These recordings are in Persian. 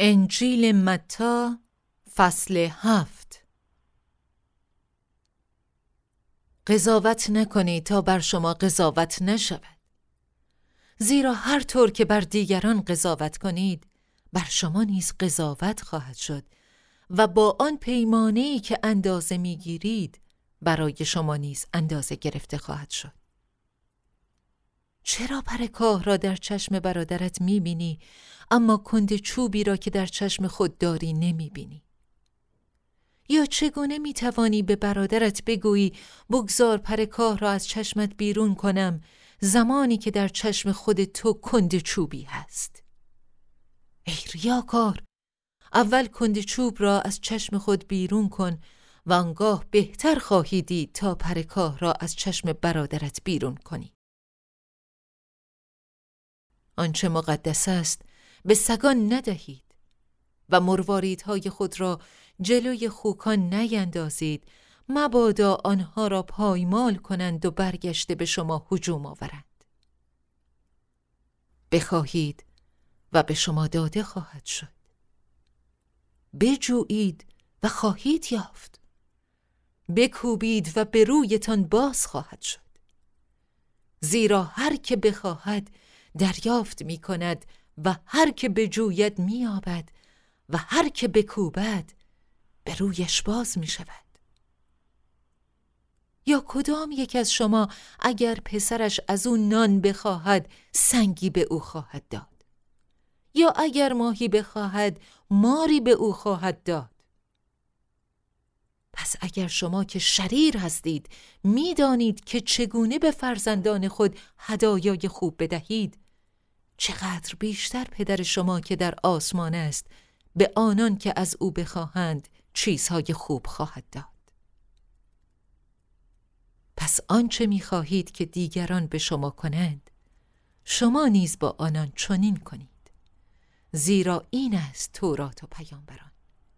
انجیل متی فصل 7. قضاوت نکنید تا بر شما قضاوت نشود، زیرا هر طور که بر دیگران قضاوت کنید بر شما نیز قضاوت خواهد شد و با آن پیمانه‌ای که اندازه می‌گیرید برای شما نیز اندازه گرفته خواهد شد. چرا پر کاه را در چشم برادرت می‌بینی اما کند چوبی را که در چشم خود داری نمی‌بینی؟ یا چگونه می‌توانی به برادرت بگویی بگذار پر کاه را از چشمت بیرون کنم زمانی که در چشم خود تو کند چوبی هست؟ ای ریاکار، اول کند چوب را از چشم خود بیرون کن و آنگاه بهتر خواهی دید تا پر کاه را از چشم برادرت بیرون کنی. آنچه مقدس است به سگان ندهید و مرواریدهای خود را جلوی خوکان نیندازید، مبادا آنها را پایمال کنند و برگشته به شما هجوم آورند. بخواهید و به شما داده خواهد شد، بجویید و خواهید یافت، بکوبید و به رویتان باز خواهد شد. زیرا هر که بخواهد دریافت می کند و هر که بجوید می یابد و هر که بکوبد به رویش باز می شود. یا کدام یک از شما اگر پسرش از او نان بخواهد سنگی به او خواهد داد؟ یا اگر ماهی بخواهد ماری به او خواهد داد؟ پس اگر شما که شریر هستید می دانید که چگونه به فرزندان خود هدایای خوب بدهید، چقدر بیشتر پدر شما که در آسمان است به آنان که از او بخواهند چیزهای خوب خواهد داد. پس آنچه می‌خواهید که دیگران به شما کنند شما نیز با آنان چنین کنید، زیرا این است تورات و پیامبران.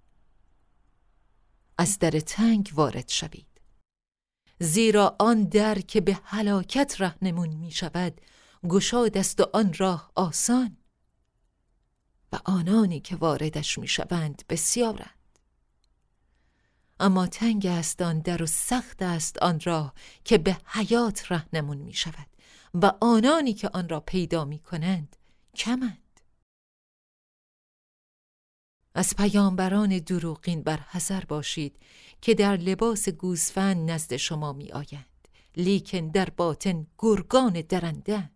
از در تنگ وارد شوید، زیرا آن در که به هلاکت راهنمون می‌شود گشاد است و آن راه آسان و آنانی که واردش می‌شوند بسیارند. اما تنگ است آن در و سخت است آن راه که به حیات راهنمون می‌شود و آنانی که آن را پیدا می‌کنند کمند. از پیامبران دروغین برحذر باشید که در لباس گوسفند نزد شما می‌آیند، لیکن در باطن گرگان درنده‌اند.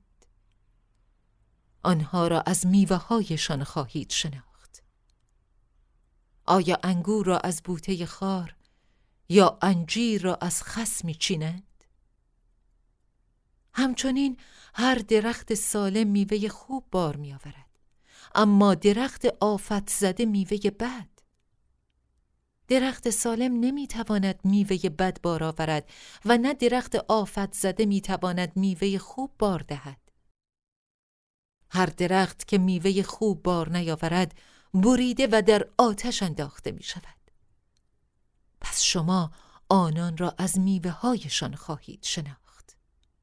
آنها را از میوه‌هایشان خواهید شناخت. آیا انگور را از بوته خار یا انجیر را از خس می‌چینند؟ همچنین هر درخت سالم میوه خوب بار می‌آورد، اما درخت آفت زده میوه بد. درخت سالم نمی‌تواند میوه بد بار آورد و نه درخت آفت زده می‌تواند میوه خوب بار دهد. هر درخت که میوه خوب بار نیاورد بریده و در آتش انداخته می شود. پس شما آنان را از میوه هایشان خواهید شناخت.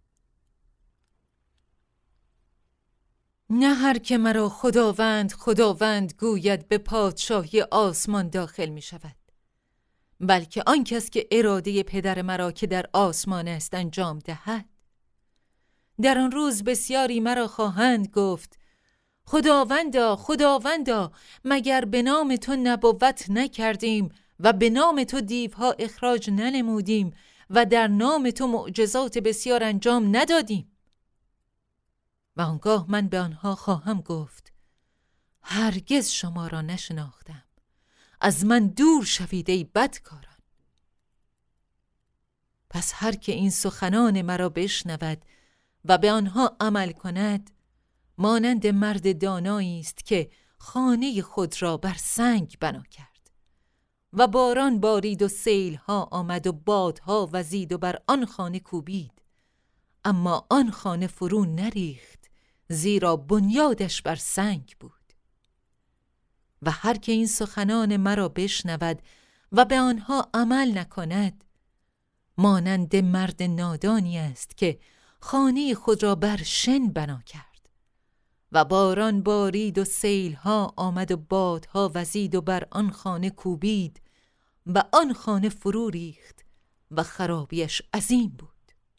نه هر که مرا خداوند خداوند گوید به پادشاهی آسمان داخل می شود، بلکه آن کس که اراده پدر مرا که در آسمان است انجام دهد. در آن روز بسیاری مرا خواهند گفت خداوندا خداوندا، مگر به نام تو نبوت نکردیم و به نام تو دیوها اخراج ننمودیم و در نام تو معجزات بسیار انجام ندادیم؟ و آنگاه من به آنها خواهم گفت هرگز شما را نشناختم، از من دور شوید ای بدکاران. پس هر که این سخنان مرا بشنود و به آنها عمل کند مانند مرد دانایی است که خانه خود را بر سنگ بنا کرد و باران بارید و سیل‌ها آمد و بادها وزید و بر آن خانه کوبید، اما آن خانه فرو نریخت، زیرا بنیادش بر سنگ بود. و هر که این سخنان مرا بشنود و به آنها عمل نکند مانند مرد نادانی است که خانه خود را بر شن بنا کرد و باران بارید و سیلها آمد و بادها وزید و بر آن خانه کوبید و آن خانه فرو ریخت و خرابیش عظیم بود.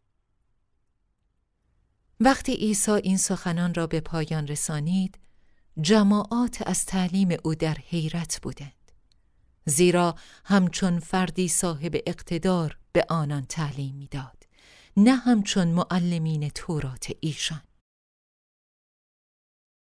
وقتی عیسی این سخنان را به پایان رسانید، جماعات از تعلیم او در حیرت بودند، زیرا همچون فردی صاحب اقتدار به آنان تعلیم می‌داد، نه همچون معلمین تورات ایشان.